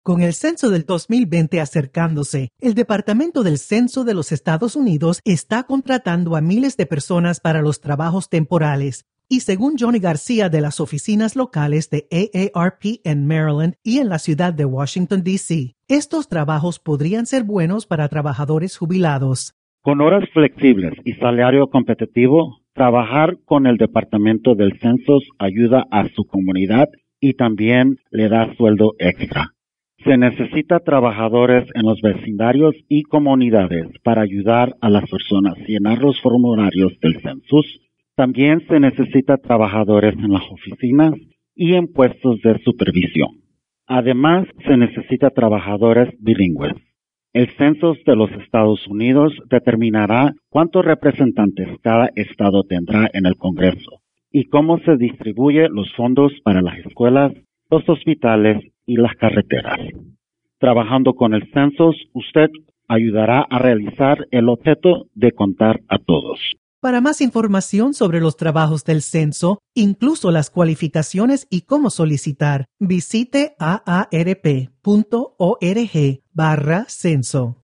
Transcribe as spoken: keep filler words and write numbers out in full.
Con el censo del dos mil veinte acercándose, el Departamento del Censo de los Estados Unidos está contratando a miles de personas para los trabajos temporales. Y según Johnny García de las oficinas locales de A A R P en Maryland y en la ciudad de Washington, D C, estos trabajos podrían ser buenos para trabajadores jubilados. Con horas flexibles y salario competitivo, trabajar con el Departamento del Censo ayuda a su comunidad y también le da sueldo extra. Se necesita trabajadores en los vecindarios y comunidades para ayudar a las personas a llenar los formularios del censo. También se necesita trabajadores en las oficinas y en puestos de supervisión. Además, se necesita trabajadores bilingües. El censo de los Estados Unidos determinará cuántos representantes cada estado tendrá en el Congreso y cómo se distribuyen los fondos para las escuelas, los hospitales y las carreteras. Trabajando con el censo, usted ayudará a realizar el objeto de contar a todos. Para más información sobre los trabajos del censo, incluso las cualificaciones y cómo solicitar, visite aarp punto org barra censo.